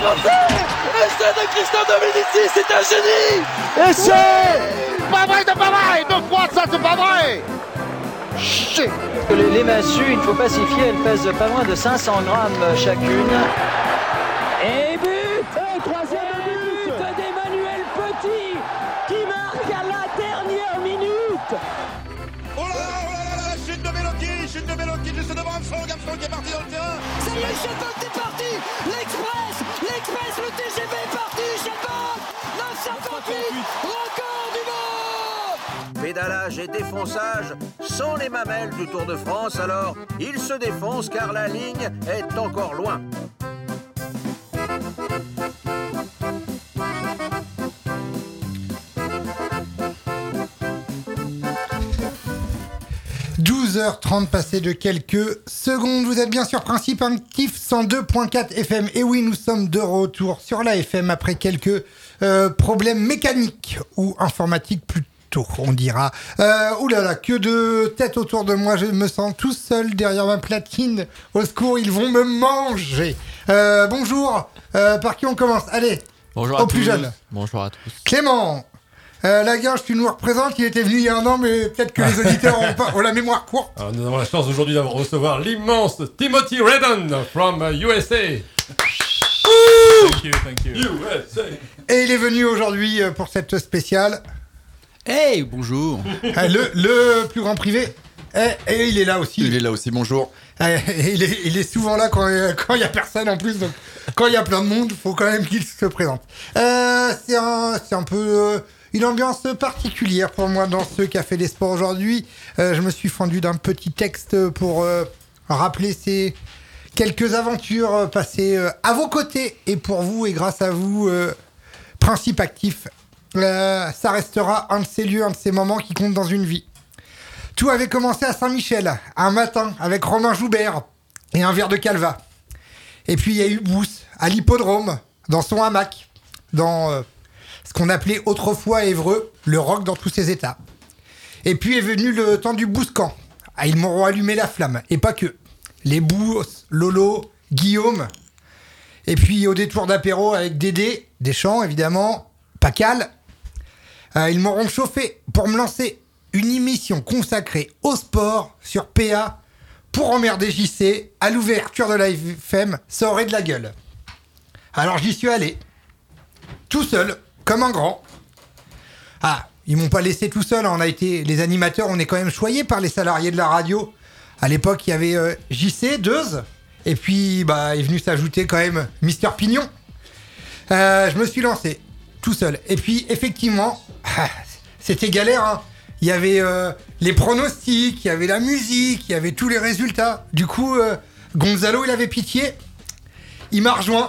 Français. Essai de Christophe Dominici, c'est un génie. Essai. Pas vrai, c'est pas vrai. 2 fois ça, c'est pas vrai. Shit. Les massues, il ne faut pas s'y fier, elles pèsent pas moins de 500 grammes chacune. Et but. Troisième but d'Emmanuel Petit qui marque à la dernière minute. Oh là là, chute de Belotti juste devant Armstrong qui est parti dans le terrain. Ça y est, Chabot est parti. L'Express, le TGV est parti. Chabot, 958, record du monde. Pédalage et défonçage sont les mamelles du Tour de France, alors il se défonce car la ligne est encore loin. « 12h30 passées de quelques secondes. Vous êtes bien sur Principe Actif 102.4 FM. Et oui, nous sommes de retour sur la FM après quelques problèmes mécaniques ou informatiques plutôt, on dira. Oulala, que de têtes autour de moi. Je me sens tout seul derrière ma platine. Au secours, ils vont me manger. Bonjour. Par qui on commence? Allez, bonjour à au tous. plus jeune. Bonjour à tous. Clément. Laguinche, tu nous représentes, il était venu il y a un an, mais peut-être que les auditeurs ont la mémoire courte. Alors, nous avons la chance aujourd'hui de recevoir l'immense Timothy Redden from USA. Thank you. USA. Et il est venu aujourd'hui pour cette spéciale. Hey, bonjour. Le plus grand privé. Et il est là aussi. Il est là aussi, bonjour. Il est souvent là quand il y a personne en plus. Donc quand il y a plein de monde, il faut quand même qu'il se présente. C'est un peu... une ambiance particulière pour moi dans ce Café des Sports aujourd'hui. Je me suis fendu d'un petit texte pour rappeler ces quelques aventures passées à vos côtés et pour vous et grâce à vous, Principe Actif. Ça restera un de ces lieux, un de ces moments qui comptent dans une vie. Tout avait commencé à Saint-Michel, un matin avec Romain Joubert et un verre de Calva. Et puis il y a eu Bousse à l'hippodrome, dans son hamac, dans... ce qu'on appelait autrefois à Évreux, le rock dans tous ses états. Et puis est venu le temps du bouscan. Ah, ils m'auront allumé la flamme. Et pas que. Les Bousses, Lolo, Guillaume. Et puis au détour d'apéro avec Dédé, Deschamps évidemment, Pacal. Ils m'auront chauffé pour me lancer une émission consacrée au sport sur PA pour emmerder JC à l'ouverture de la FM. Ça aurait de la gueule. Alors j'y suis allé. Tout seul. Comme un grand. Ah, ils m'ont pas laissé tout seul. On a été, les animateurs, on est quand même choyés par les salariés de la radio. À l'époque, il y avait JC, Deuze. Et puis, est venu s'ajouter quand même Mister Pignon. Je me suis lancé tout seul. Et puis, effectivement, c'était galère. Hein. Il y avait les pronostics, il y avait la musique, il y avait tous les résultats. Du coup, Gonzalo, il avait pitié. Il m'a rejoint.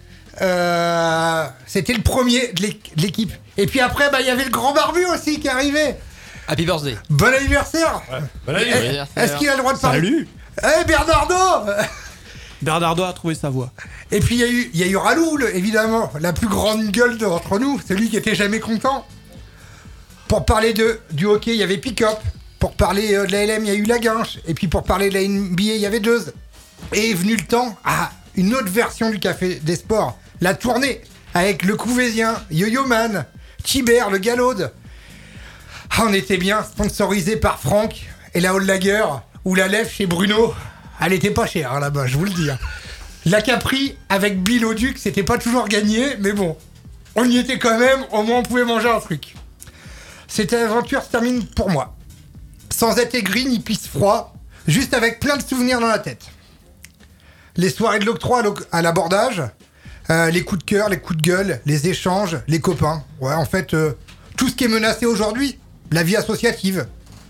C'était le premier de l'équipe. Et puis après, il y avait le grand barbu aussi qui arrivait. Happy birthday. Bon anniversaire. Ouais, bon anniversaire. Est-ce qu'il a le droit de parler? Salut. Bernardo. Bernardo a trouvé sa voix. Et puis il y a eu Raloul, évidemment, la plus grande gueule d'entre nous, celui qui était jamais content. Pour parler du hockey, il y avait Pick-Up. Pour parler de la LM, il y a eu Laguinche. Et puis pour parler de la NBA, il y avait Deuze. Et est venu le temps à une autre version du Café des Sports. La tournée avec le Couvésien, Yo-Yo Man, Thibert, le Galaude. Ah, on était bien sponsorisé par Franck et la Hall Lager ou la Lèvre chez Bruno. Elle était pas chère là-bas, je vous le dis. La Capri avec Bill au Duc, c'était pas toujours gagné, mais bon, on y était quand même, au moins on pouvait manger un truc. Cette aventure se termine pour moi. Sans être aigri ni pisse froid, juste avec plein de souvenirs dans la tête. Les soirées de l'octroi à l'abordage, les coups de cœur, les coups de gueule, les échanges, les copains. Ouais, en fait, tout ce qui est menacé aujourd'hui, la vie associative.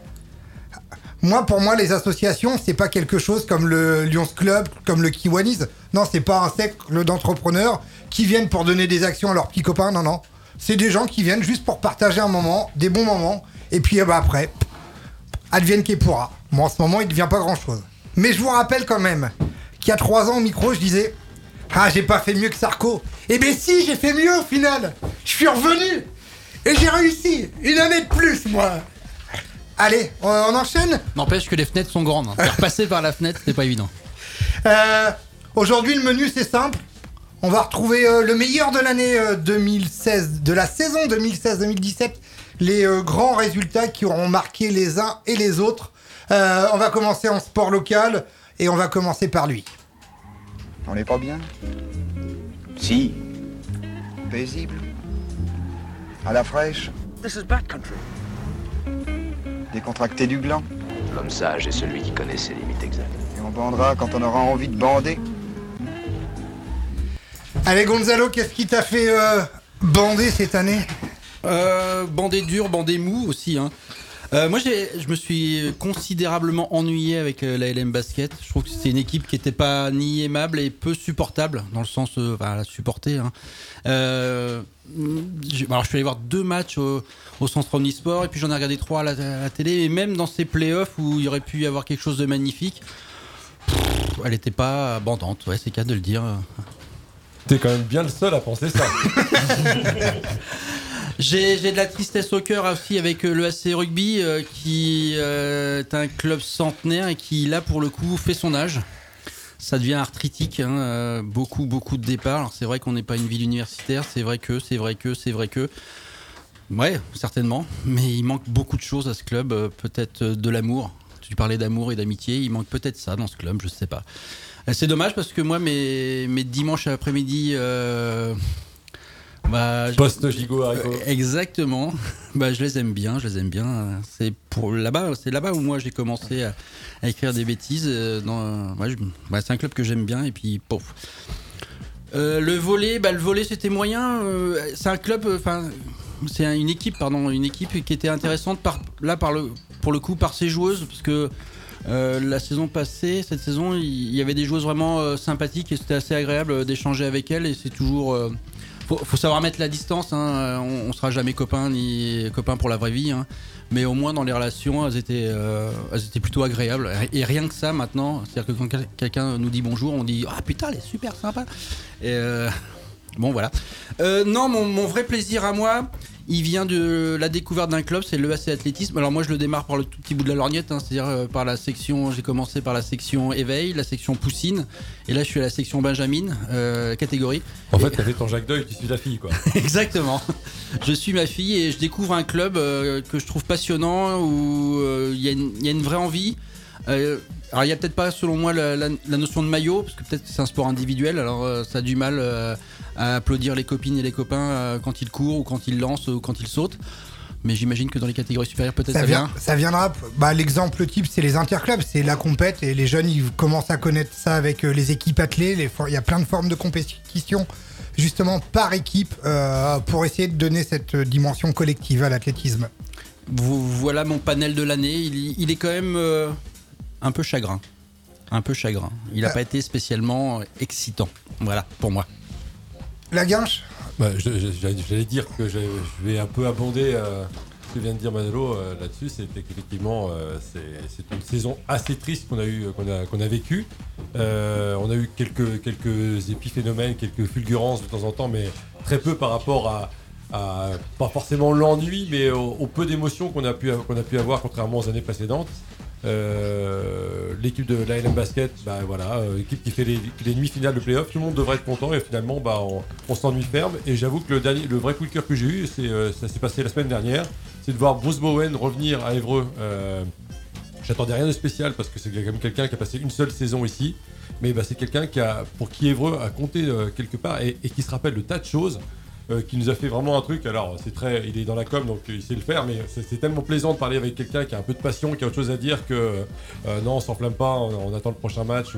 Pour moi, les associations, c'est pas quelque chose comme le Lions Club, comme le Kiwanis. Non, c'est pas un cercle d'entrepreneurs qui viennent pour donner des actions à leurs petits copains. Non. C'est des gens qui viennent juste pour partager un moment, des bons moments. Et puis après, advienne qui pourra. Moi, en ce moment, il ne devient pas grand-chose. Mais je vous rappelle quand même qu'il y a 3 ans au micro, je disais « Ah, j'ai pas fait mieux que Sarko. » Eh ben si, j'ai fait mieux au final. Je suis revenu. Et j'ai réussi. Une année de plus, moi. Allez, on enchaîne. N'empêche que les fenêtres sont grandes. Faire passer par la fenêtre, c'est pas évident. Aujourd'hui, le menu, c'est simple. On va retrouver le meilleur de l'année 2016, de la saison 2016-2017, les grands résultats qui auront marqué les uns et les autres. On va commencer en sport local et on va commencer par lui. On n'est pas bien? Si. Paisible? À la fraîche? This is bad country. Décontracté du gland? L'homme sage est celui qui connaît ses limites exactes. Et on bandera quand on aura envie de bander? Allez Gonzalo, qu'est-ce qui t'a fait bander cette année? Bander dur, bander mou aussi. Hein. Moi, je me suis considérablement ennuyé avec la LM Basket. Je trouve que c'est une équipe qui n'était pas ni aimable et peu supportable, dans le sens la supporter. Hein. Alors, je suis allé voir 2 matchs au Centre Omnisport et puis j'en ai regardé 3 à la télé. Et même dans ces playoffs où il y aurait pu y avoir quelque chose de magnifique, elle n'était pas bandante. Ouais, c'est le cas de le dire. T'es quand même bien le seul à penser ça. J'ai de la tristesse au cœur aussi avec le AC Rugby qui est un club centenaire et qui là pour le coup fait son âge. Ça devient arthritique, hein, beaucoup de départs. Alors, c'est vrai qu'on n'est pas une ville universitaire, c'est vrai que. Ouais, certainement, mais il manque beaucoup de choses à ce club, peut-être de l'amour. Tu parlais d'amour et d'amitié, il manque peut-être ça dans ce club, je sais pas. C'est dommage parce que moi mes dimanches après-midi post-gigot haricot. Exactement. Je les aime bien. C'est là-bas où moi j'ai commencé à écrire des bêtises. C'est un club que j'aime bien et puis pouf. Le volley c'était moyen. C'est un club, une équipe qui était intéressante pour le coup par ses joueuses parce que la saison passée, cette saison, il y avait des joueuses vraiment sympathiques et c'était assez agréable d'échanger avec elles et c'est toujours. Faut savoir mettre la distance, hein. On sera jamais copains ni copains pour la vraie vie, hein. Mais au moins dans les relations, elles étaient plutôt agréables. Et rien que ça maintenant, c'est-à-dire que quand quelqu'un nous dit bonjour, on dit ah putain, elle est super sympa. Et bon voilà. Non, mon vrai plaisir à moi, il vient de la découverte d'un club, c'est le AC Athlétisme. Alors moi je le démarre par le tout petit bout de la lorgnette, hein, c'est-à-dire par la section, j'ai commencé par la section éveil, la section poussine, et là je suis à la section Benjamin, catégorie. En fait t'as fait ton Jacques Deuil, tu suis la fille quoi. Exactement. Je suis ma fille et je découvre un club que je trouve passionnant, où il y a une vraie envie. Alors il n'y a peut-être pas selon moi la notion de maillot, parce que peut-être que c'est un sport individuel, alors ça a du mal à applaudir les copines et les copains quand ils courent ou quand ils lancent ou quand ils sautent. Mais j'imagine que dans les catégories supérieures peut-être ça vient. Ça viendra. L'exemple type c'est les interclubs, c'est la compète et les jeunes ils commencent à connaître ça avec les équipes athlées. Il y a plein de formes de compétition justement par équipe pour essayer de donner cette dimension collective à l'athlétisme. Voilà mon panel de l'année, il est quand même un peu chagrin. Il n'a pas été spécialement excitant. Voilà, pour moi. La Guinche ? J'allais dire que je vais un peu abonder ce que vient de dire Manolo là-dessus. C'est qu'effectivement, c'est une saison assez triste qu'on a vécue. On a eu quelques épiphénomènes, quelques fulgurances de temps en temps, mais très peu par rapport à pas forcément l'ennui, mais au peu d'émotions qu'on a pu avoir contrairement aux années précédentes. L'équipe de la LM Basket, équipe qui fait les nuits finales de play-off, tout le monde devrait être content et finalement on s'ennuie ferme. Et j'avoue que le vrai coup de cœur que j'ai eu, ça s'est passé la semaine dernière, c'est de voir Bruce Bowen revenir à Évreux. J'attendais rien de spécial parce que c'est quand même quelqu'un qui a passé une seule saison ici, mais c'est quelqu'un pour qui Évreux a compté quelque part et qui se rappelle de tas de choses. Qui nous a fait vraiment un truc. Alors il est dans la com donc il sait le faire, mais c'est tellement plaisant de parler avec quelqu'un qui a un peu de passion, qui a autre chose à dire que non on s'enflamme pas, on attend le prochain match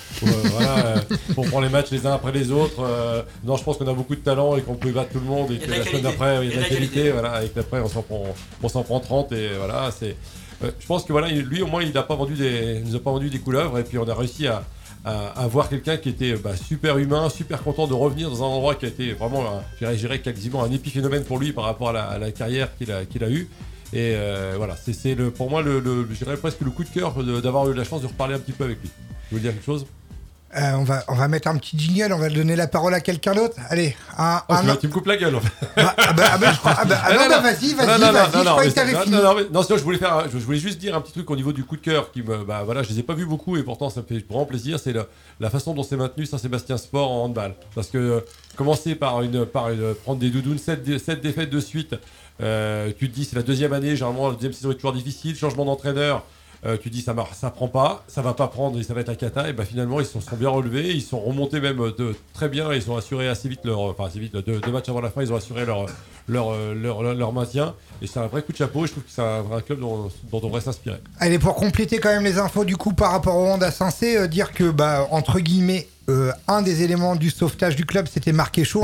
on prend les matchs les uns après les autres. Non, je pense qu'on a beaucoup de talent et qu'on peut battre tout le monde et que la semaine d'après il y a de la qualité, voilà, et qu'après on s'en prend 30 et voilà, c'est je pense que lui au moins il nous a pas vendu des couleuvres et puis on a réussi à voir quelqu'un qui était super humain, super content de revenir dans un endroit qui a été vraiment, je dirais quasiment un épiphénomène pour lui par rapport à la carrière qu'il a eue. Et voilà, c'est pour moi je dirais presque le coup de cœur d'avoir eu la chance de reparler un petit peu avec lui. Vous voulez dire quelque chose ? On va mettre un petit jingle, on va donner la parole à quelqu'un d'autre. Allez, tu me coupes la gueule en fait. Je crois. Vas-y, je croyais que t'avais fini. Sinon je voulais juste dire un petit truc au niveau du coup de cœur qui me, je les ai pas vus beaucoup et pourtant ça me fait vraiment plaisir, c'est la façon dont s'est maintenu Saint-Sébastien Sport en handball. Parce que commencer par prendre des doudounes, 7 défaites de suite, tu te dis c'est la deuxième année, généralement la deuxième saison est toujours difficile, changement d'entraîneur. Tu dis ça prend pas, ça va pas prendre et ça va être la cata. Et finalement ils se sont bien relevés, ils sont remontés même très bien. Ils ont assuré assez vite deux matchs avant la fin, ils ont assuré leur maintien. Et c'est un vrai coup de chapeau. Et je trouve que c'est un club dont on devrait s'inspirer. Allez, pour compléter quand même les infos du coup par rapport au Honda Sensé, dire que entre guillemets un des éléments du sauvetage du club c'était Marquet-Chaud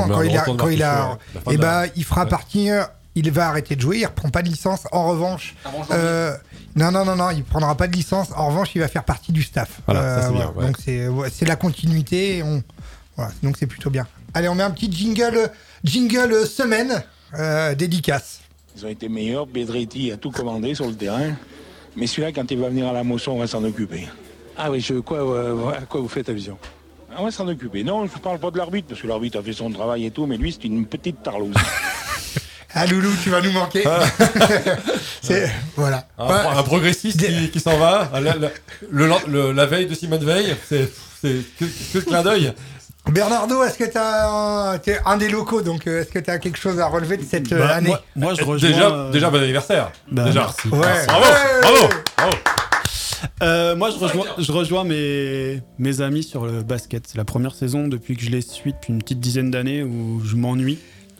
il fera partir. Il va arrêter de jouer, il reprend pas de licence. En revanche, non, il prendra pas de licence. En revanche, il va faire partie du staff. Voilà, ça c'est bien. Ouais. Donc c'est la continuité. Donc c'est plutôt bien. Allez, on met un petit jingle semaine dédicace. Ils ont été meilleurs. Bedretti a tout commandé sur le terrain. Mais celui-là, quand il va venir à la moisson, on va s'en occuper. Ah oui, à quoi vous faites allusion? On va s'en occuper. Non, je parle pas de l'arbitre, parce que l'arbitre a fait son travail et tout, mais lui, c'est une petite tarlouse. Ah Loulou, tu vas nous manquer. Voilà. Un progressiste qui s'en va. La veille de Simone Veil, c'est que le clin d'œil. Bernardo, est-ce que t'es un des locaux, donc est-ce que t'as quelque chose à relever de cette année? Moi, je rejoins. Déjà, bon anniversaire. Déjà. Merci. Ouais. Bravo. Moi, je rejoins mes amis sur le basket. C'est la première saison depuis que je les suis depuis une petite dizaine d'années où je m'ennuie.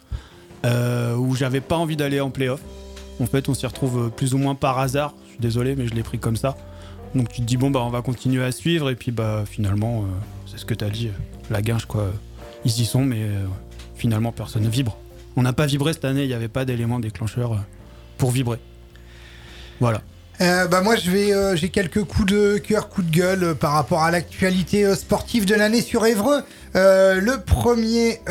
Où j'avais pas envie d'aller en play-off. En fait, on s'y retrouve plus ou moins par hasard. Je suis désolé, mais je l'ai pris comme ça. Donc tu te dis on va continuer à suivre et puis finalement, c'est ce que t'as dit. La guinche ils y sont, mais finalement personne ne vibre. On n'a pas vibré cette année. Il n'y avait pas d'élément déclencheur pour vibrer. Voilà. Moi j'ai quelques coups de cœur, coups de gueule par rapport à l'actualité sportive de l'année sur Évreux. Le premier.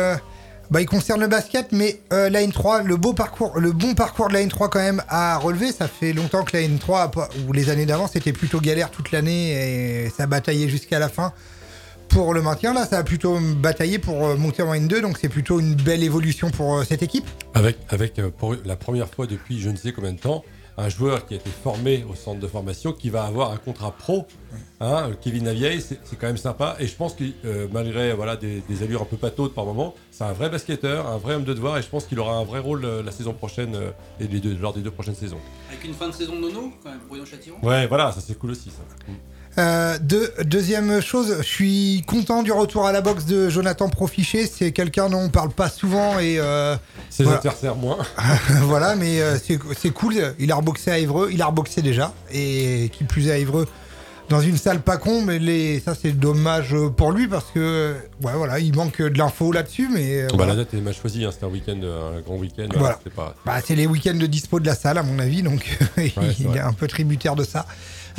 Il concerne le basket, mais la N3, le bon parcours de la N3 quand même à relever. Ça fait longtemps que la N3, ou les années d'avant, c'était plutôt galère toute l'année et ça bataillait jusqu'à la fin pour le maintien. Là, ça a plutôt bataillé pour monter en N2, donc c'est plutôt une belle évolution pour cette équipe. Avec pour la première fois depuis je ne sais combien de temps, un joueur qui a été formé au centre de formation qui va avoir un contrat pro, Kevin Lavieille, c'est quand même sympa et je pense que malgré des allures un peu pataudes par moment, c'est un vrai basketteur, un vrai homme de devoir et je pense qu'il aura un vrai rôle la saison prochaine et lors des 2 prochaines saisons. Avec une fin de saison de nono quand même pour Lyon-Châtillon. Ouais, voilà, ça c'est cool aussi ça. Deuxième chose, je suis content du retour à la boxe de Jonathan Profichet. C'est quelqu'un dont on parle pas souvent et ses adversaires moins. Voilà, mais c'est cool. Il a reboxé à Évreux, il a reboxé déjà et qui plus est à Évreux dans une salle pas con, mais ça c'est dommage pour lui parce que il manque de l'info là-dessus, mais la date est mal choisie, c'était un grand week-end. Voilà. Pas... c'est les week-ends de dispo de la salle à mon avis, donc il est un peu tributaire de ça.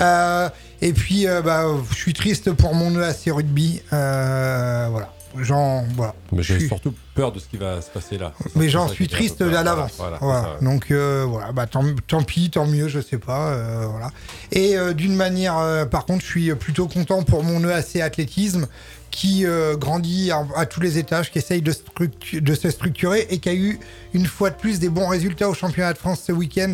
Et puis je suis triste pour mon EAC rugby. Voilà. Mais j'ai surtout peur de ce qui va se passer là. Mais j'en suis triste à l'avance. Voilà. Donc tant pis, tant mieux, je sais pas. Voilà. Et d'une manière, par contre, je suis plutôt content pour mon EAC athlétisme qui grandit à tous les étages, qui essaye de se structurer et qui a eu une fois de plus des bons résultats au championnat de France ce week-end.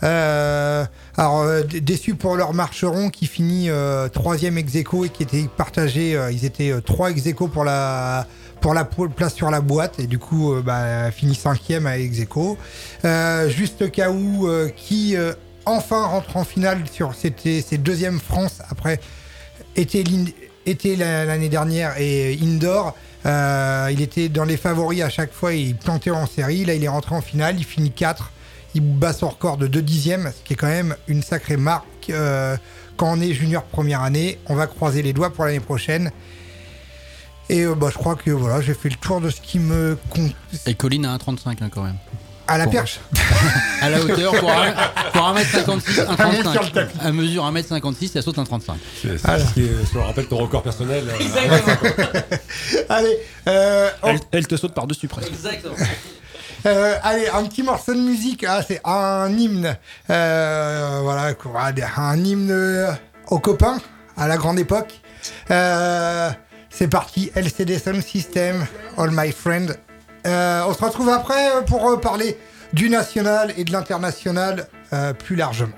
Déçu pour leur marcheron qui finit 3e ex-aequo et qui était partagé, ils étaient 3 ex-aequo pour la place sur la boîte et du coup finit 5e à ex-aequo. Juste Kaou qui enfin rentre en finale sur ses 2e France après était l'année dernière et indoor. Il était dans les favoris à chaque fois et il plantait en série. Là il est rentré en finale, il finit 4, il bat son record de 2 dixièmes, ce qui est quand même une sacrée marque quand on est junior première année. On va croiser les doigts pour l'année prochaine. Et je crois que j'ai fait le tour de ce qui me compte. Et Colline a 1,35 quand même. À la perche. À la hauteur pour 1m56, 1,35. Elle mesure 1m56 et elle saute 1,35. Je rappelle ton record personnel. Exactement. Allez. Elle te saute par-dessus presque. Exactement. Allez, un petit morceau de musique. C'est un hymne. Un hymne aux copains à la grande époque. C'est parti, LCD Sound System, All My Friend. On se retrouve après pour parler du national et de l'international plus largement.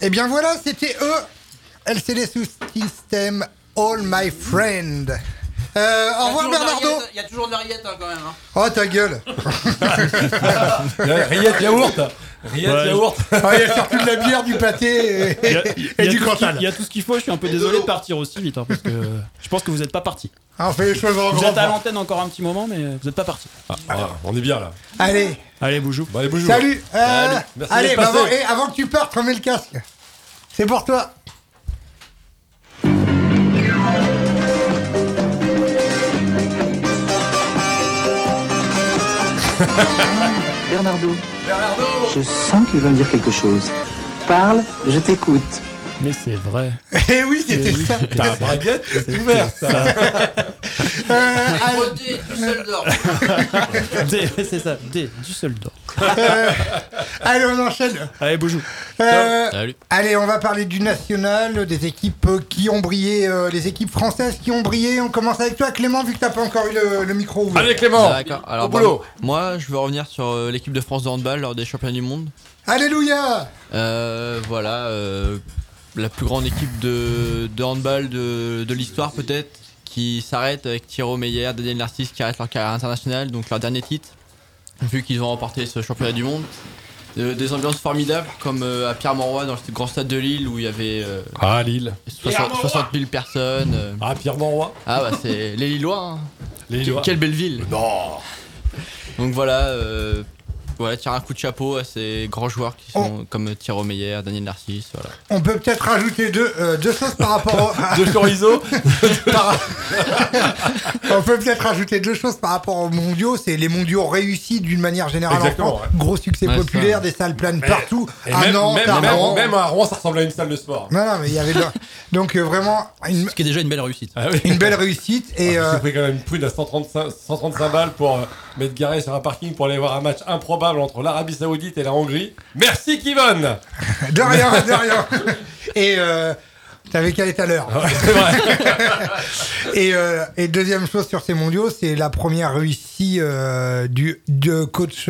Eh bien voilà, c'était eux. LCD System, All My Friend. Au revoir Bernardo. Il y a toujours de la rillette quand même. Hein. Oh ta gueule. Rillette yaourt. Rillette yaourt. Il y a surtout de la bière, du pâté et du Cantal. Il y a tout ce qu'il faut. Je suis un peu désolé de partir aussi vite parce que je pense que vous n'êtes pas parti. On fait les choses en grand. Vous êtes à l'antenne encore un petit moment, mais vous n'êtes pas parti. On est bien là. Allez Boujou. Allez, Boujou. Salut. Merci Allez, d'être passé. avant que tu partes, remets le casque. C'est pour toi. Bernardo, je sens qu'il va me dire quelque chose. Parle, je t'écoute. Mais c'est vrai. Eh oui, c'était ça. Ta braguette, c'est ouvert ça. C'est ça, du seul d'or. Allez, on enchaîne. Allez, Boujou. Salut. Allez, on va parler du national, des équipes qui ont brillé, les équipes françaises qui ont brillé. On commence avec toi, Clément, vu que t'as pas encore eu le micro ouvert. Allez, Clément. D'accord. Alors, au boulot. Moi, je veux revenir sur l'équipe de France de handball lors des championnats du monde. Alléluia. Voilà, la plus grande équipe de handball de l'histoire peut-être, qui s'arrête avec Thierry Meyer, Daniel Narcisse qui arrêtent leur carrière internationale, donc leur dernier titre, vu qu'ils ont remporté ce championnat du monde. Des ambiances formidables, comme à Pierre-Mauroy, dans le grand stade de Lille, où il y avait Lille. 60 000 personnes. Pierre-Mauroy. Ah bah c'est les Lillois. Hein. Les Lillois. Quelle belle ville. Non. Donc voilà, tirer un coup de chapeau à ces grands joueurs qui sont comme Thierry Meyer, Daniel Narcisse. Voilà. On peut peut-être rajouter deux choses par rapport de chorizo. On peut peut-être rajouter deux choses par rapport aux mondiaux. C'est les mondiaux réussis d'une manière générale. Exactement, en France. Gros succès populaire, des salles pleines partout. Même à Rouen, ça ressemble à une salle de sport. Non, mais il y avait donc vraiment ce qui est déjà une belle réussite. Ah oui. Une belle réussite. Et j'ai pris quand même une prune à 135 balles pour m'être garé sur un parking pour aller voir un match improbable entre l'Arabie Saoudite et la Hongrie. Merci Kivon. De rien. Et t'avais qu'à être à l'heure. C'est vrai. Et deuxième chose sur ces mondiaux, c'est la première réussite de coach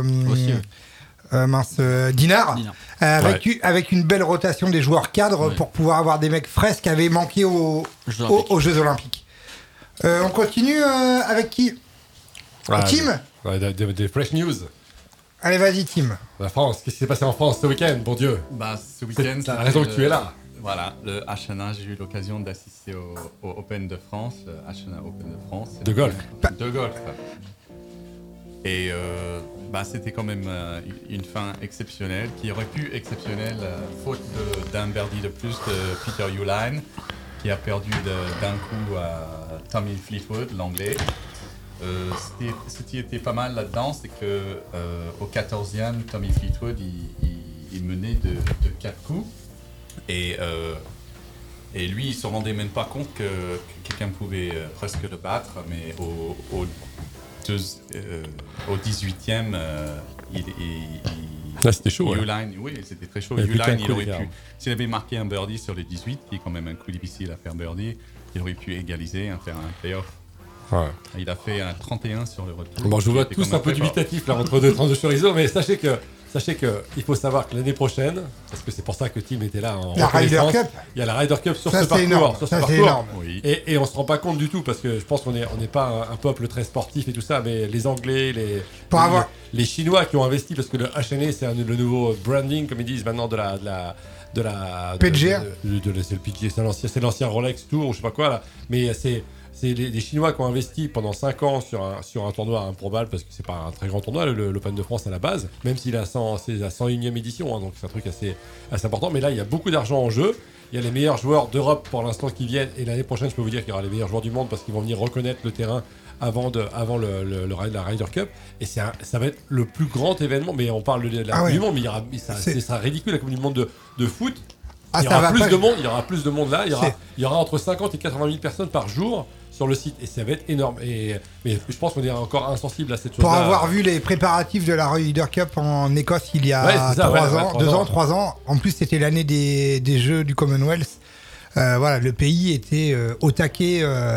Dinard. Avec une belle rotation des joueurs cadres pour pouvoir avoir des mecs fresques qui avaient manqué aux Jeux Olympiques. On continue avec qui Tim. Des fresh news. Allez, vas-y, Tim. La France, qu'est-ce qui s'est passé en France ce week-end, bon Dieu? Ce week-end, c'est la raison que tu es là. Voilà, le HNA, j'ai eu l'occasion d'assister au Open de France, le HNA Open de France. De golf. De golf. Et c'était quand même une fin exceptionnelle, qui aurait pu exceptionnelle, faute d'un birdie de plus de Peter Uihlein, qui a perdu d'un coup à Tommy Fleetwood, l'anglais. Ce qui était pas mal là-dedans, c'est que au 14e, Tommy Fleetwood il menait de 4 coups et lui il se rendait même pas compte que quelqu'un pouvait presque le battre, mais au 18e c'était chaud. Uihlein, oui, c'était très chaud. Uihlein, il aurait pu, s'il avait marqué un birdie sur les 18, qui est quand même un coup difficile à faire birdie, il aurait pu égaliser, faire un playoff. Ouais. Il a fait un 31 sur le retour. Bon, je vous vois tous un peu dubitatifs là entre deux tranches de chorizo, mais sachez que il faut savoir que l'année prochaine, parce que c'est pour ça que Tim était là en la Ryder Cup. Il y a la Ryder Cup sur ça, ce parcours. Énorme. Sur ça, ce c'est parcours. énorme. Oui. Et on se rend pas compte du tout, parce que je pense qu'on n'est pas un peuple très sportif et tout ça, mais les Anglais, les Chinois qui ont investi, parce que le HNA c'est le nouveau branding, comme ils disent maintenant, de la PGR. C'est le PGR, c'est l'ancien Rolex Tour ou je sais pas quoi là, mais c'est les Chinois qui ont investi pendant 5 ans sur un tournoi improbable, parce que c'est pas un très grand tournoi, l'Open de France à la base, même s'il est à 101e édition, hein, donc c'est un truc assez important. Mais là, il y a beaucoup d'argent en jeu. Il y a les meilleurs joueurs d'Europe pour l'instant qui viennent, et l'année prochaine, je peux vous dire qu'il y aura les meilleurs joueurs du monde, parce qu'ils vont venir reconnaître le terrain avant la Ryder Cup, et ça va être le plus grand événement. Mais on parle de la Coupe du Monde, mais ce sera ridicule, la Coupe du Monde de foot. Il y aura plus de monde là. Il y aura entre 50 et 80 000 personnes par jour sur le site, et ça va être énorme. Mais je pense qu'on est encore insensible à cette chose-là. Pour avoir vu les préparatifs de la Ryder Cup en Écosse il y a 3 ans, en plus c'était l'année des Jeux du Commonwealth. Le pays était au taquet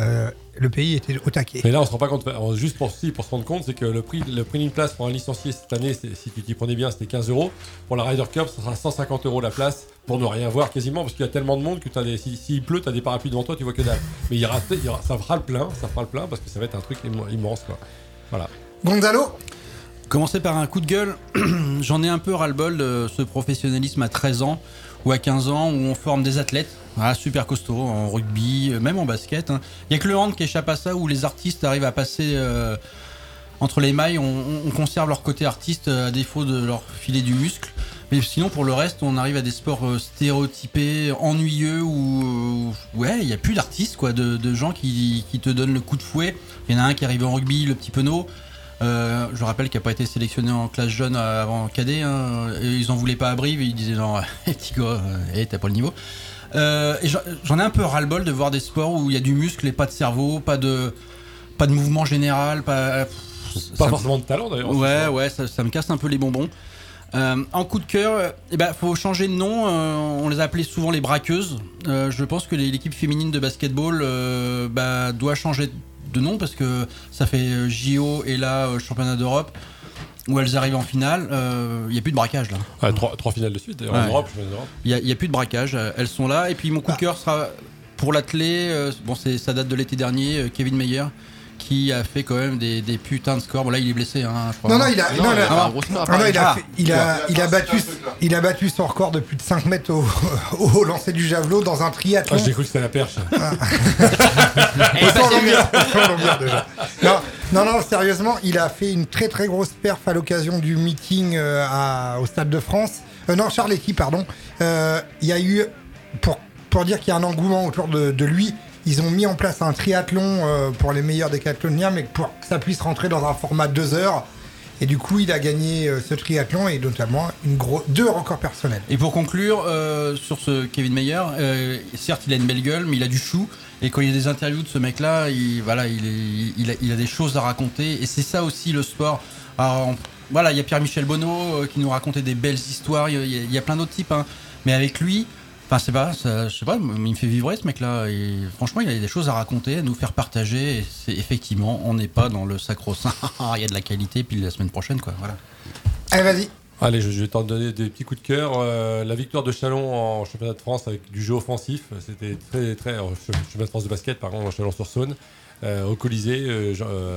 le pays était au taquet. Mais là, on se rend pas compte. Juste pour se rendre compte, c'est que le prix d'une place pour un licencié cette année, si tu t'y prenais bien, c'était 15 €. Pour la Ryder Cup, ça sera 150 € la place pour ne rien voir quasiment, parce qu'il y a tellement de monde que s'il pleut, t'as des parapluies devant toi, tu vois que dalle. Mais ça fera le plein, parce que ça va être un truc immense, quoi. Voilà. Gonzalo ? Commencer par un coup de gueule, j'en ai un peu ras-le-bol de ce professionnalisme à 13 ans ou à 15 ans où on forme des athlètes super costauds en rugby, même en basket. Il n'y a que le hand qui échappe à ça, où les artistes arrivent à passer entre les mailles, on conserve leur côté artiste à défaut de leur filer du muscle. Mais sinon, pour le reste, on arrive à des sports stéréotypés, ennuyeux, où il n'y a plus d'artistes, quoi, de gens qui te donnent le coup de fouet. Il y en a un qui arrive en rugby, le petit penaud. Je rappelle qu'il n'a pas été sélectionné en classe jeune avant cadet, et ils en voulaient pas à Brive, et ils disaient non, petit gars, t'as pas le niveau. Et j'en ai un peu ras-le-bol de voir des sports où il y a du muscle et pas de cerveau, pas de mouvement général, pas forcément de talent d'ailleurs. Ouais, ça me casse un peu les bonbons. En coup de cœur, faut changer de nom. On les a appelés souvent les braqueuses. Je pense que l'équipe féminine de basketball doit changer de nom, parce que ça fait JO et là championnat d'Europe où elles arrivent en finale. Il n'y a plus de braquage là. Trois finales de suite d'ailleurs, en Europe. Il n'y a plus de braquage, elles sont là. Et puis mon coup de cœur sera pour l'athlète. Ça date de l'été dernier, Kevin Meyer, qui a fait quand même des putains de scores. Bon, là il est blessé, je crois. Non, il a battu son record de plus de 5 mètres au lancer du javelot dans un triathlon. J'ai cru que c'était la perche. Non, sérieusement, il a fait une très très grosse perf à l'occasion du meeting au Stade de France. Charletti, pardon. Il y a eu, pour dire qu'il y a un engouement autour de lui, ils ont mis en place un triathlon pour les meilleurs décathloniens, mais pour que ça puisse rentrer dans un format 2 heures. Et du coup, il a gagné ce triathlon et notamment 2 records personnels. Et pour conclure sur ce Kevin Meyer, certes, il a une belle gueule, mais il a du chou. Et quand il y a des interviews de ce mec-là, il a des choses à raconter. Et c'est ça aussi le sport. Alors, il y a Pierre-Michel Bonneau qui nous racontait des belles histoires. Il y a plein d'autres types. Mais avec lui, je sais pas, mais il me fait vibrer ce mec-là. Et franchement, il a des choses à raconter, à nous faire partager. Et c'est effectivement, on n'est pas dans le sacro-saint. Il y a de la qualité, puis la semaine prochaine, quoi. Voilà. Allez, vas-y. Allez, je vais t'en donner des petits coups de cœur. La victoire de Chalon en championnat de France avec du jeu offensif, c'était très, très. Championnat de France de basket, par contre, en Chalon-sur-Saône. Au Colisée,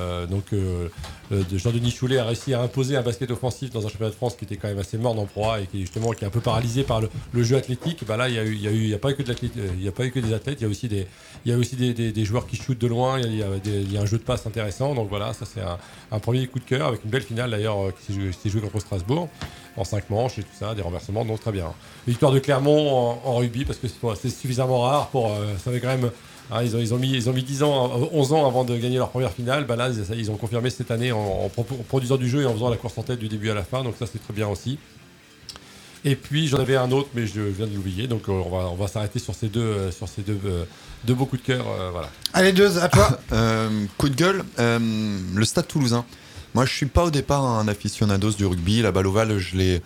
Jean-Denis Choulet a réussi à imposer un basket offensif dans un championnat de France qui était quand même assez mort en proie et qui est un peu paralysé par le jeu athlétique. Là, il y a pas eu que des athlètes, il y a aussi des joueurs qui shootent de loin. Il y a un jeu de passe intéressant. Donc voilà, ça c'est un premier coup de cœur avec une belle finale d'ailleurs qui s'est jouée contre Strasbourg en 5 manches et tout ça, des renversements, donc très bien. Victoire de Clermont en rugby parce que c'est suffisamment rare pour ça avait quand même. Ils ont mis 11 ans avant de gagner leur première finale. Là, ils ont confirmé cette année en produisant du jeu et en faisant la course en tête du début à la fin. Donc ça, c'est très bien aussi. Et puis, j'en avais un autre, mais je viens de l'oublier. Donc on va s'arrêter sur ces deux beaux coups de cœur. Voilà. Allez, deux, à toi. Coup de gueule, le Stade Toulousain. Moi, je suis pas au départ un aficionados du rugby. La balle ovale,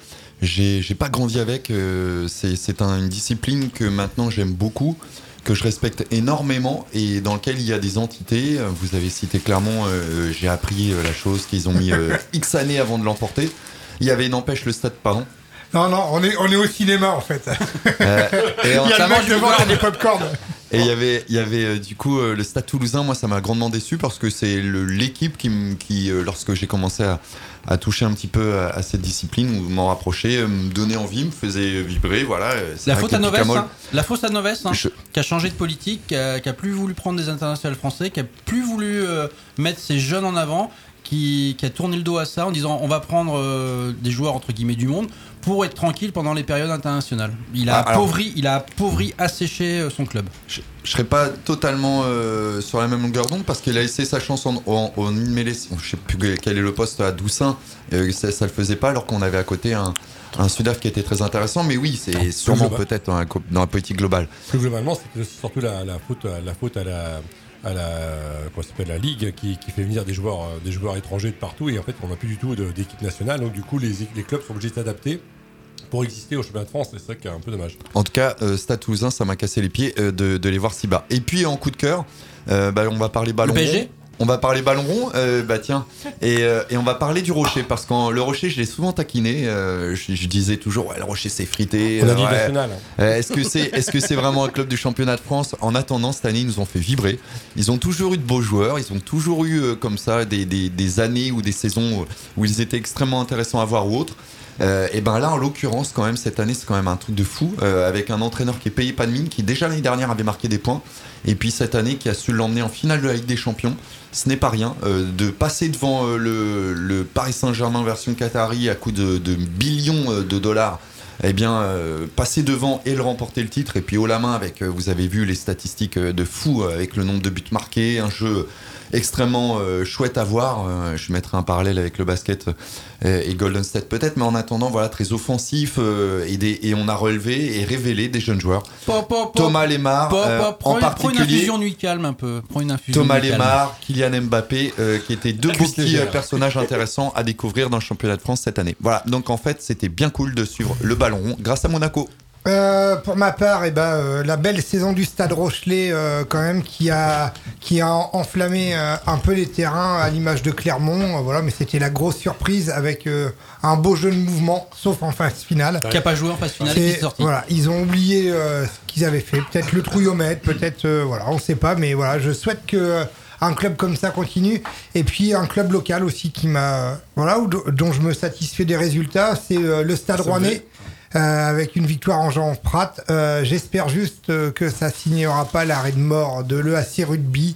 j'ai pas grandi avec. C'est une discipline que maintenant j'aime beaucoup, que je respecte énormément et dans lequel il y a des entités. Vous avez cité Clermont, j'ai appris la chose qu'ils ont mis X années avant de l'emporter. Il y avait, n'empêche, le stade, pardon. Non, on est au cinéma en fait. Il y a le mec devant qui a des pop-corn. Et il y avait du coup le Stade Toulousain. Moi, ça m'a grandement déçu parce que c'est l'équipe qui lorsque j'ai commencé à toucher un petit peu à cette discipline ou m'en rapprocher, me donnait envie, me faisait vibrer. Voilà. La faute à Novès, qui a changé de politique, qui a plus voulu prendre des internationaux français, qui a plus voulu mettre ses jeunes en avant, qui a tourné le dos à ça en disant on va prendre des joueurs entre guillemets du monde pour être tranquille pendant les périodes internationales. Il a appauvri, asséché son club. Je serais pas totalement sur la même longueur d'onde parce qu'il a essayé sa chance en mêlée. Je sais plus quel est le poste à Doussin. Ça le faisait pas alors qu'on avait à côté un Sudaf qui était très intéressant. Mais oui, c'est sûrement peut-être dans la politique globale. Plus globalement, c'est surtout la faute à la Ligue qui fait venir des joueurs étrangers de partout et en fait on n'a plus du tout d'équipe nationale, donc du coup les clubs sont obligés de s'adapter pour exister au championnat de France, c'est ça qui est un peu dommage. En tout cas, Stade Toulousain, ça m'a cassé les pieds de les voir si bas. Et puis en coup de cœur, on va parler ballon Le rond. PSG. On va parler ballon rond, tiens, et on va parler du Rocher, parce que le Rocher, je l'ai souvent taquiné, je disais toujours, le Rocher c'est frité. On a dit national. Est-ce que c'est vraiment un club du championnat de France? En attendant, cette année, ils nous ont fait vibrer. Ils ont toujours eu de beaux joueurs, ils ont toujours eu comme ça des années ou des saisons où ils étaient extrêmement intéressants à voir ou autres. Et ben là, en l'occurrence, quand même, cette année, c'est quand même un truc de fou, avec un entraîneur qui est payé pas de mine, qui déjà l'année dernière avait marqué des points, et puis cette année qui a su l'emmener en finale de la Ligue des Champions. Ce n'est pas rien, de passer devant le Paris Saint-Germain version Qatari à coût de billions de dollars. Eh bien, passer devant et le remporter le titre, et puis haut la main avec, vous avez vu les statistiques de fou avec le nombre de buts marqués, un jeu extrêmement chouette à voir. Je mettrai un parallèle avec le basket et Golden State peut-être, mais en attendant, voilà, très offensif, et on a relevé et révélé des jeunes joueurs. Thomas Lemar, en particulier. Prends une infusion nuit calme un peu. Thomas Lemar, Kylian Mbappé, qui étaient deux beaux petits personnages intéressants à découvrir dans le championnat de France cette année. Voilà, donc en fait, c'était bien cool de suivre le ballon rond grâce à Monaco. Pour ma part, la belle saison du Stade Rochelet, quand même, qui a enflammé un peu les terrains à l'image de Clermont. Voilà, mais c'était la grosse surprise avec un beau jeu de mouvement, sauf en phase finale. Qui n'a pas joué en phase finale et qui est sorti. Voilà, ils ont oublié ce qu'ils avaient fait. Peut-être le trouillomètre, peut-être, voilà, on ne sait pas. Mais voilà, je souhaite que un club comme ça continue. Et puis un club local aussi qui m'a, dont je me satisfais des résultats, c'est le Stade Rouennais. Avec une victoire en Jean Prat. J'espère juste que ça signera pas l'arrêt de mort de l'EAC Rugby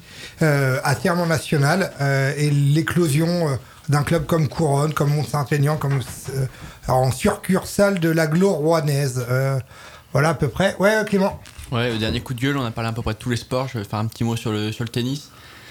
à terme en national et l'éclosion d'un club comme Couronne, comme Mont-Saint-Aignan, comme en succursale de l'agglo rouennaise. Voilà à peu près. Ouais, Clément. Ouais, le dernier coup de gueule, on a parlé à peu près de tous les sports. Je vais faire un petit mot sur le tennis.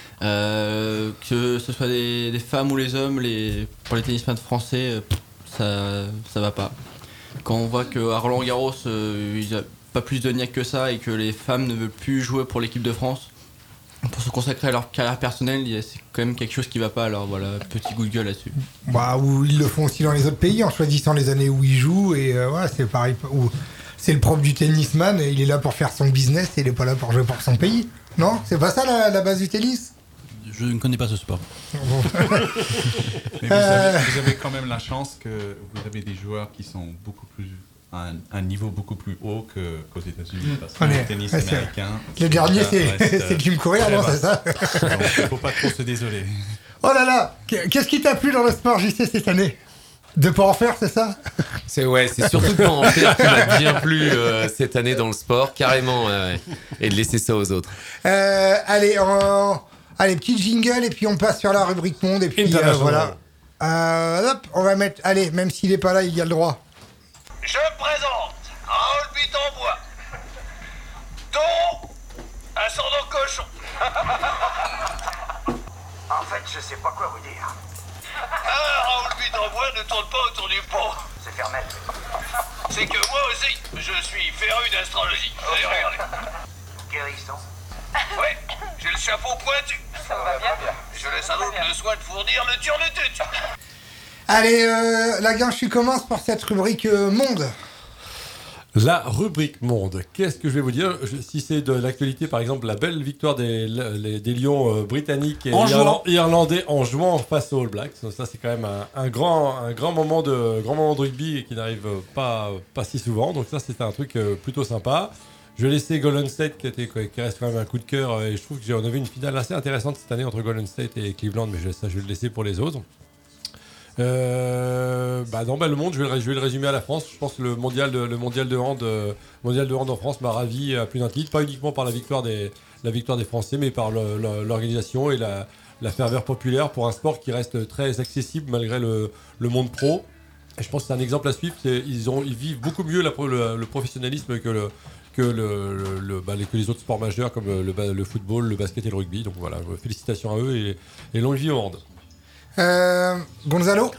Que ce soit des femmes ou les hommes, pour les tennisman français, ça va pas. Quand on voit qu'à Roland-Garros, il n'y a pas plus de niaque que ça et que les femmes ne veulent plus jouer pour l'équipe de France pour se consacrer à leur carrière personnelle, c'est quand même quelque chose qui ne va pas. Alors voilà, petit coup de gueule là-dessus. Ou ils le font aussi dans les autres pays en choisissant les années où ils jouent. Et c'est pareil. C'est le propre du tennisman, il est là pour faire son business et il n'est pas là pour jouer pour son pays. Non? C'est pas ça la base du tennis? Je ne connais pas ce sport. Mais vous avez quand même la chance que vous avez des joueurs qui sont beaucoup plus à un niveau beaucoup plus haut qu'aux États-Unis. Parce que le tennis américain. Le dernier, c'est Jim Courier, non, c'est ça? Donc il ne faut pas trop se désoler. Oh là là! Qu'est-ce qui t'a plu dans le sport, JC, cette année? De pas en faire, c'est ça? C'est surtout de pas en faire qui m'a bien plu cette année dans le sport, carrément, et de laisser ça aux autres. Allez, petit jingle et puis on passe sur la rubrique monde et puis voilà. Hop, on va mettre. Allez, même s'il est pas là, il y a le droit. Je présente Raoul Pitombois, dont un sang de cochon. En fait, je sais pas quoi vous dire. Raoul Pitombois ne tourne pas autour du pot. C'est fermé. C'est que moi aussi, je suis féru d'astrologie. Allez, regardez. Guérison. Ouais, j'ai le chapeau pointu. Ça va bien. Je laisse à l'autre le soin de fournir le turlutut. Allez, la Guinche, tu commences pour cette rubrique monde. La rubrique monde. Qu'est-ce que je vais vous dire? Si c'est de l'actualité, par exemple, la belle victoire des Lions britanniques et irlandais en jouant face aux All Blacks. Ça, c'est quand même un grand moment de rugby et qui n'arrive pas si souvent. Donc ça, c'était un truc plutôt sympa. Je vais laisser Golden State qui reste quand même un coup de cœur et je trouve qu'on a vu une finale assez intéressante cette année entre Golden State et Cleveland, mais je vais le laisser pour les autres. Le monde, je vais le résumer à la France. Je pense que le mondial de hand en France m'a ravi à plus d'un titre, pas uniquement par la victoire des Français, mais par l'organisation et la ferveur populaire pour un sport qui reste très accessible malgré le monde pro. Et je pense que c'est un exemple à suivre. Ils vivent beaucoup mieux le professionnalisme que les autres sports majeurs comme le football, le basket et le rugby. Donc voilà, félicitations à eux et longue vie au hand. Gonzalo,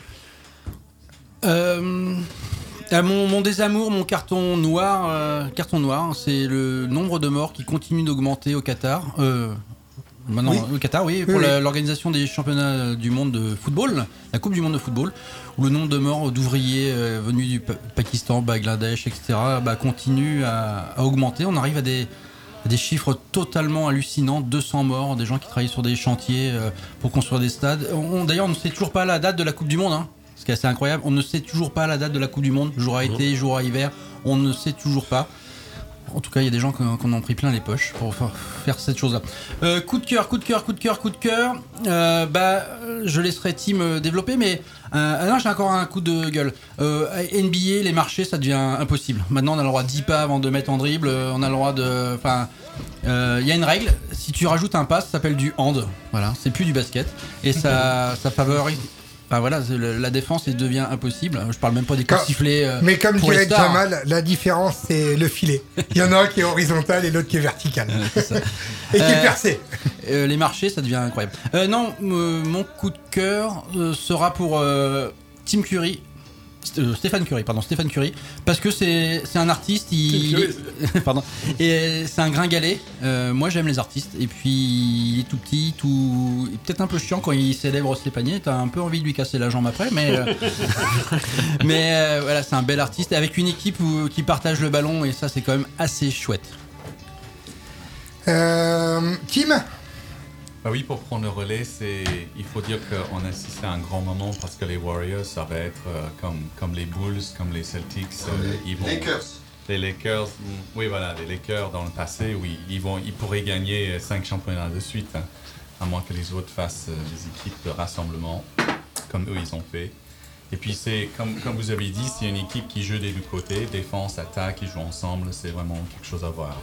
mon désamour, mon carton noir, c'est le nombre de morts qui continue d'augmenter au Qatar. Maintenant, Oui. au Qatar, oui, pour Oui, oui. l'organisation des championnats du monde de football, la Coupe du monde de football, où le nombre de morts d'ouvriers venus du Pakistan, Bangladesh, etc., continue à augmenter. On arrive à des chiffres totalement hallucinants, 200 morts, des gens qui travaillent sur des chantiers pour construire des stades. D'ailleurs, on ne sait toujours pas la date de la Coupe du monde, hein, ce qui est assez incroyable. On ne sait toujours pas la date de la Coupe du monde, jour à été, jour à hiver, on ne sait toujours pas. En tout cas, il y a des gens qui en ont pris plein les poches pour faire cette chose-là. Coup de cœur. Je laisserai Tim développer, mais non, j'ai encore un coup de gueule. NBA, les marchés, ça devient impossible. Maintenant, on a le droit de 10 pas avant de mettre en dribble. On a le droit de... il y a une règle. Si tu rajoutes un pas, ça s'appelle du hand. Voilà, c'est plus du basket. Et ça favorise... la défense devient impossible. Je parle même pas des coups de sifflet. Mais comme pour les dirait stars. Jamal, la différence c'est le filet. Il y en a un qui est horizontal et l'autre qui est vertical. C'est ça. Et qui est percé. Les marchés, ça devient incroyable. Mon coup de cœur sera pour Stephen Curry, parce que c'est un artiste, pardon, et c'est un gringalet. Moi j'aime les artistes, et puis il est tout petit, il est peut-être un peu chiant quand il célèbre ses paniers. T'as un peu envie de lui casser la jambe après, mais voilà, c'est un bel artiste avec une équipe qui partage le ballon, et ça c'est quand même assez chouette. Tim. Bah oui, pour prendre le relais, il faut dire qu'on assiste à un grand moment parce que les Warriors, ça va être comme les Bulls, comme les Celtics. Les Lakers, oui voilà, les Lakers dans le passé, oui, ils pourraient gagner 5 championnats de suite, hein, à moins que les autres fassent des équipes de rassemblement, comme eux ils ont fait. Et puis c'est, comme vous avez dit, c'est une équipe qui joue des deux côtés, défense, attaque, ils jouent ensemble, c'est vraiment quelque chose à voir.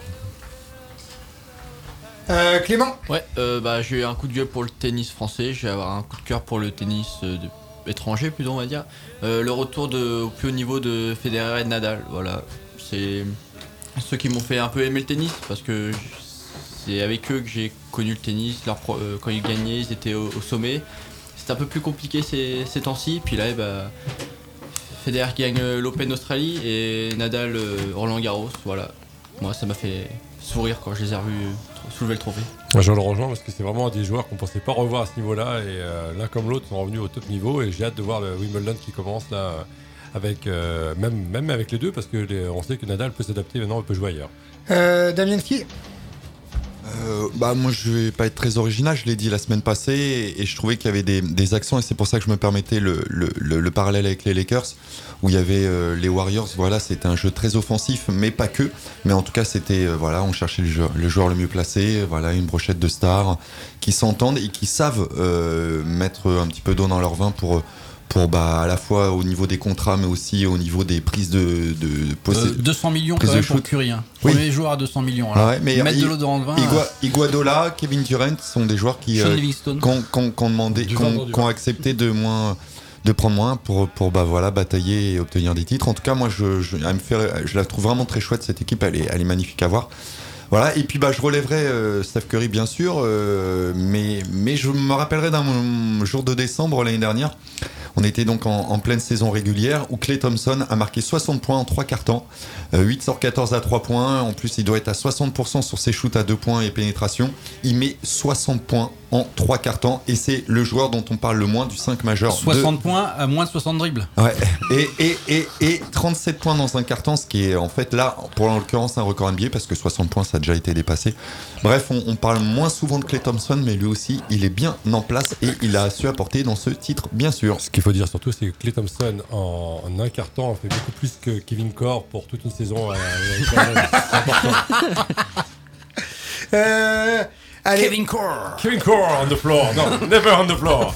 Clément. Ouais, j'ai eu un coup de gueule pour le tennis français, je vais avoir un coup de cœur pour le tennis étranger plutôt, on va dire. Le retour au plus haut niveau de Federer et de Nadal, voilà. C'est ceux qui m'ont fait un peu aimer le tennis, parce que c'est avec eux que j'ai connu le tennis. Quand ils gagnaient, ils étaient au sommet. C'était un peu plus compliqué ces temps-ci, puis là, Federer qui gagne l'Open d'Australie et Nadal Roland Garros, voilà. Moi, ça m'a fait sourire quand je les ai revus soulever le trophée. Je le rejoins parce que c'est vraiment des joueurs qu'on pensait pas revoir à ce niveau-là, et l'un comme l'autre sont revenus au top niveau, et j'ai hâte de voir le Wimbledon qui commence là, avec même avec les deux, parce que on sait que Nadal peut s'adapter maintenant, il peut jouer ailleurs. Damienski. Moi je vais pas être très original, je l'ai dit la semaine passée, et je trouvais qu'il y avait des accents, et c'est pour ça que je me permettais le parallèle avec les Lakers, où il y avait les Warriors. Voilà, c'était un jeu très offensif, mais pas que, mais en tout cas c'était on cherchait le joueur le mieux placé, voilà, une brochette de stars qui s'entendent et qui savent mettre un petit peu d'eau dans leur vin pour à la fois au niveau des contrats, mais aussi au niveau des prises de 200 millions quand même pour Curry, hein. Oui. Premier joueur à 200 millions. Alors, mais mettre de l'eau dans le vin. Iguodala, Kevin Durant sont des joueurs qui ont accepté de prendre moins pour batailler et obtenir des titres. En tout cas, moi je la trouve vraiment très chouette, cette équipe, elle est magnifique à voir. Voilà, et puis je relèverai Steph Curry bien sûr, mais je me rappellerai d'un jour de décembre l'année dernière. On était donc en pleine saison régulière où Klay Thompson a marqué 60 points en 3 quarts temps, 8 sur 14 à 3 points. En plus, il doit être à 60% sur ses shoots à 2 points et pénétration. Il met 60 points en 3 quarts temps, et c'est le joueur dont on parle le moins du 5 majeur. 60 points à moins de 60 dribbles. Ouais, et 37 points dans un quart temps, ce qui est en fait là, pour en l'occurrence, un record NBA, parce que 60 points ça a déjà été dépassé. Bref, on parle moins souvent de Klay Thompson, mais lui aussi, il est bien en place et il a su apporter dans ce titre, bien sûr. Ce qu'il faut dire surtout, c'est que Klay Thompson, en un quart temps, fait beaucoup plus que Kevin Corr pour toute une saison. Allez. Kevin Corr on the floor. Non, never on the floor.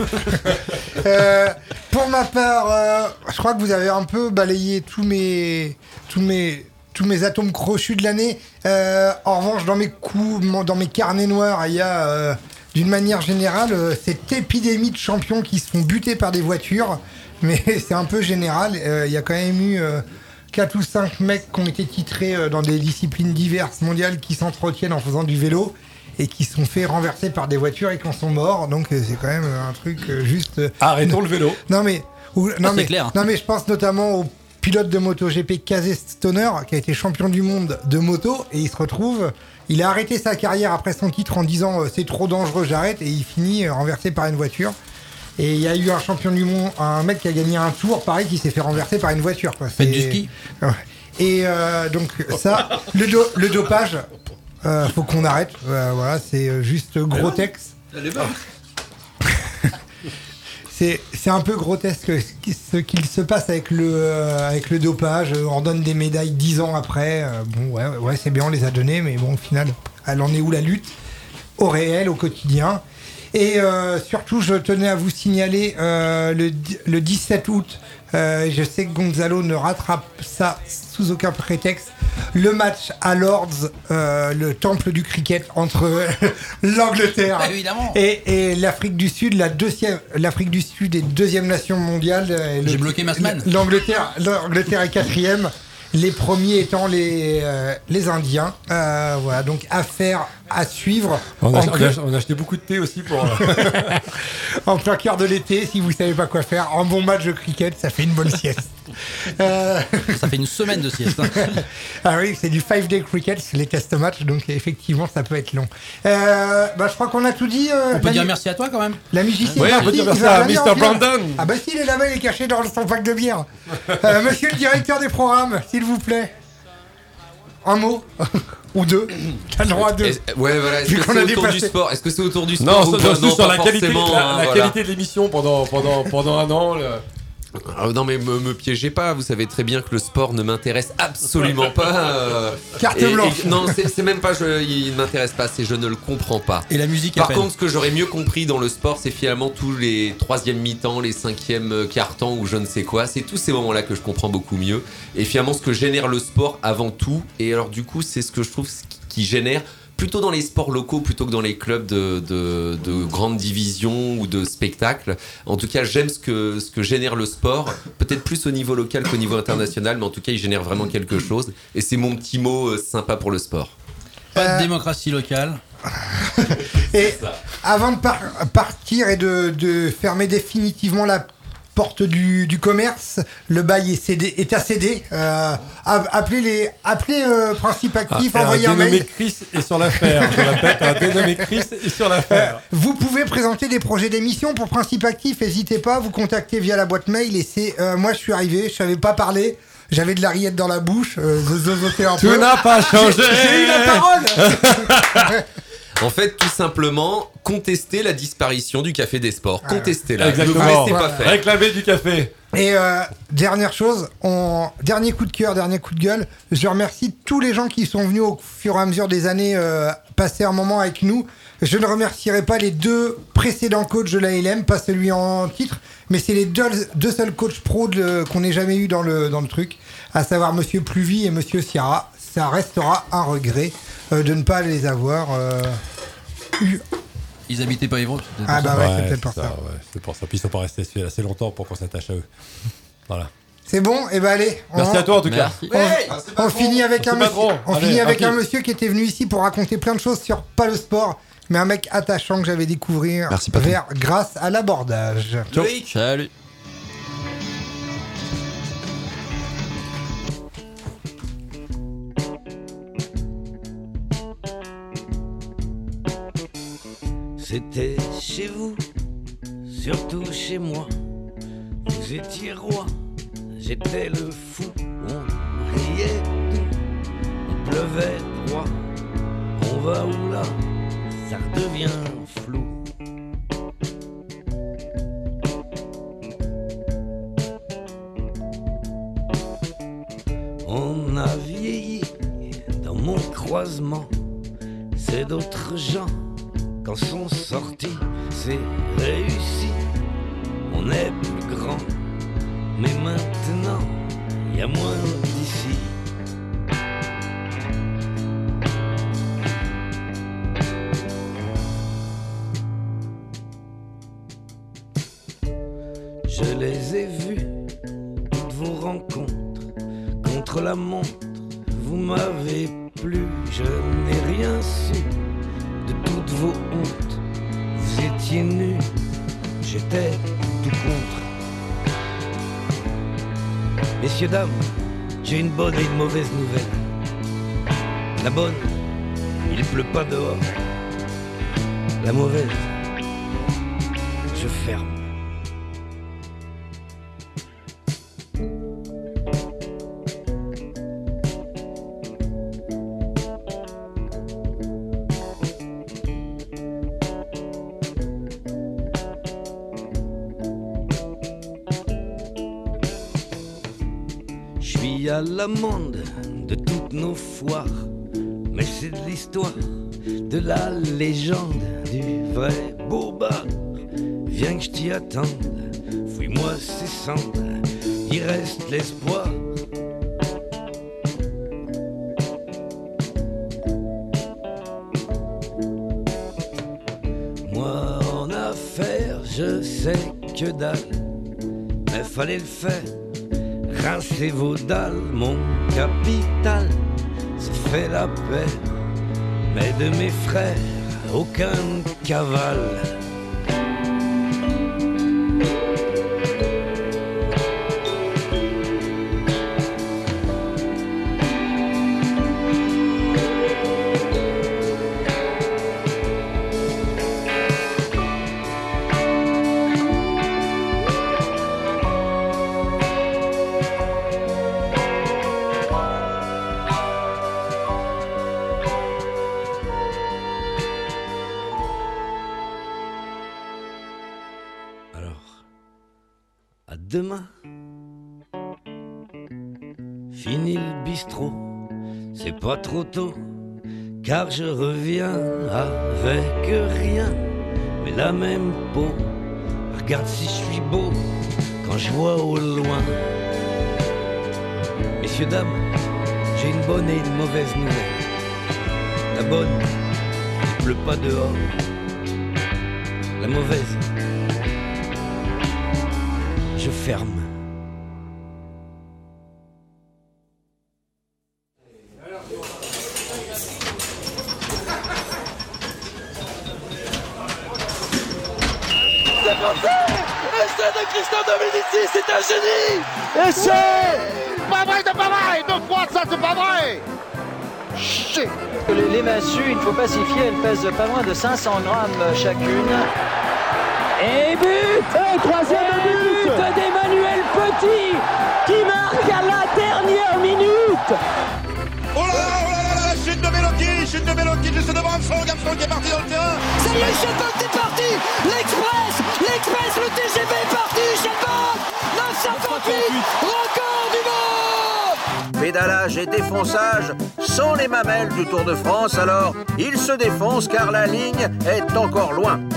Pour ma part, je crois que vous avez un peu balayé tous mes atomes crochus de l'année. En revanche, dans mes carnets noirs, il y a d'une manière générale cette épidémie de champions qui se font buter par des voitures. Mais c'est un peu général. Il y a quand même eu 4 ou 5 mecs qui ont été titrés dans des disciplines diverses mondiales, qui s'entretiennent en faisant du vélo et qui se sont fait renverser par des voitures et qui en sont morts. Donc c'est quand même un truc juste... Arrêtons le vélo. Clair. Non mais je pense notamment au pilote de MotoGP Casey Stoner, qui a été champion du monde de moto, et il se retrouve Il a arrêté sa carrière après son titre en disant c'est trop dangereux, j'arrête, et il finit renversé par une voiture. Et il y a eu un champion du monde, un mec qui a gagné un tour, pareil, qui s'est fait renverser par une voiture. Quoi. Faites du ski. Et donc ça, le dopage, faut qu'on arrête. Voilà, c'est juste grotesque. C'est un peu grotesque ce qu'il se passe avec le dopage. On donne des médailles 10 ans après. Bon, ouais, c'est bien, on les a données, mais bon, au final, elle en est où la lutte au réel, au quotidien. Et surtout, je tenais à vous signaler le 17 août, je sais que Gonzalo ne rattrape ça sous aucun prétexte, le match à Lord's, le temple du cricket entre l'Angleterre et l'Afrique du Sud, l'Afrique du Sud est deuxième nation mondiale. J'ai bloqué ma semaine. L'Angleterre est quatrième. Les premiers étant les Indiens. Voilà, donc affaire à suivre. On a acheté beaucoup de thé aussi pour... en plein cœur de l'été, si vous savez pas quoi faire, un bon match de cricket, ça fait une bonne sieste. Ça fait une semaine de sieste. Ah oui, c'est du 5-day cricket, c'est les test matchs, donc effectivement, ça peut être long. Je crois qu'on a tout dit. On peut dire merci à toi quand même. La musicienne. Oui, on peut dire merci à Mr. Brandon. Ah bah si, il est là-bas, il est caché dans son pack de bière. Monsieur le directeur des programmes, s'il vous plaît. Un mot ou deux. T'as le droit à deux. Ouais, voilà. Est-ce que c'est autour du sport? Est-ce que c'est autour du sport? Non, sur la qualité de l'émission pendant un an. Non mais me piégez pas, vous savez très bien que le sport ne m'intéresse absolument pas. Carte blanche. Non, c'est même pas il ne m'intéresse pas, c'est je ne le comprends pas. Et la musique. Par contre, ce que j'aurais mieux compris dans le sport, c'est finalement tous les 3e mi-temps, les 5e quart-temps ou je ne sais quoi. C'est tous ces moments-là que je comprends beaucoup mieux. Et finalement, ce que génère le sport avant tout. Et alors du coup, c'est ce que je trouve qui génère. Plutôt dans les sports locaux plutôt que dans les clubs de grande division ou de spectacle. En tout cas, j'aime ce que génère le sport, peut-être plus au niveau local qu'au niveau international, mais en tout cas, il génère vraiment quelque chose. Et c'est mon petit mot sympa pour le sport. Pas de démocratie locale. Et avant de partir et de fermer définitivement la porte du commerce, le bail est à céder. Appelez Principe Actif, envoyez un mail. Un dénommé Chris est sur l'affaire. Je répète, un dénommé Chris est sur l'affaire. Vous pouvez présenter des projets d'émission pour Principe Actif. N'hésitez pas, vous contactez via la boîte mail. Et c'est moi, je suis arrivé, je savais pas parler. J'avais de la rillette dans la bouche. Tout n'a pas changé. J'ai eu la parole. En fait, tout simplement, contester la disparition du Café des Sports. Contestez-la. Exactement. Ne vous laissez pas faire. Réclamer du café. Et dernière chose, dernier coup de cœur, dernier coup de gueule, je remercie tous les gens qui sont venus au fur et à mesure des années passer un moment avec nous. Je ne remercierai pas les deux précédents coachs de l'ALM, pas celui en titre, mais c'est les deux seuls coachs pro qu'on n'ait jamais eu dans le truc, à savoir Monsieur Pluvy et Monsieur Sierra. Ça restera un regret de ne pas les avoir eu. Ils habitaient pas Évreux. Ah bah ouais, c'est peut-être pour ça. Ouais, c'est pour ça. Puis ils sont pas restés assez longtemps pour qu'on s'attache à eux. Voilà. C'est bon, et bah allez. Merci à toi en tout cas. On finit avec un monsieur qui était venu ici pour raconter plein de choses sur pas le sport, mais un mec attachant que j'avais découvert grâce à l'abordage. Oui, salut. C'était chez vous, surtout chez moi. Vous étiez roi, j'étais le fou. On riait tout, on pleuvait droit. On va où là, ça redevient flou. On a vieilli dans mon croisement, c'est d'autres gens. Quand sont sortis, c'est réussi. On est plus grand, mais maintenant, y a moins d'ici. Je les ai vus, toutes vos rencontres, contre la montre, vous m'avez plu, je n'ai rien su. De toutes vos hontes, vous étiez nus, j'étais tout contre. Messieurs, dames, j'ai une bonne et une mauvaise nouvelle. La bonne, il pleut pas dehors. La mauvaise, je ferme. Je suis à l'amende de toutes nos foires, mais c'est de l'histoire, de la légende, du vrai beau bar. Viens que je t'y attende, fouille-moi ces cendres, il reste l'espoir. Moi en affaires, je sais que dalle, mais fallait le faire. Rincez vos dalles, mon capital se fait la paix, mais de mes frères, aucun cavale. À demain. Fini le bistrot, c'est pas trop tôt, car je reviens avec rien, mais la même peau. Regarde si je suis beau quand je vois au loin. Messieurs, dames, j'ai une bonne et une mauvaise nouvelle. La bonne, il pleut pas dehors. La mauvaise, je ferme. C'est parti! Essai de Christophe Dominici, c'est un génie! Essai! Pas vrai, c'est pas vrai! 2 fois ça, c'est pas vrai! Shit! Les massues, il ne faut pas s'y fier, elles pèsent pas moins de 500 grammes chacune. Et but! Troisième but d'Emmanuel Petit qui marque à la dernière minute! Oh là là, chute de Belotti, juste devant Armstrong qui est parti dans le terrain. Ça y est, Chabot est parti. L'Express, le TGV est parti. Chabot, 958, record du monde. Pédalage et défonçage sont les mamelles du Tour de France, alors il se défonce car la ligne est encore loin.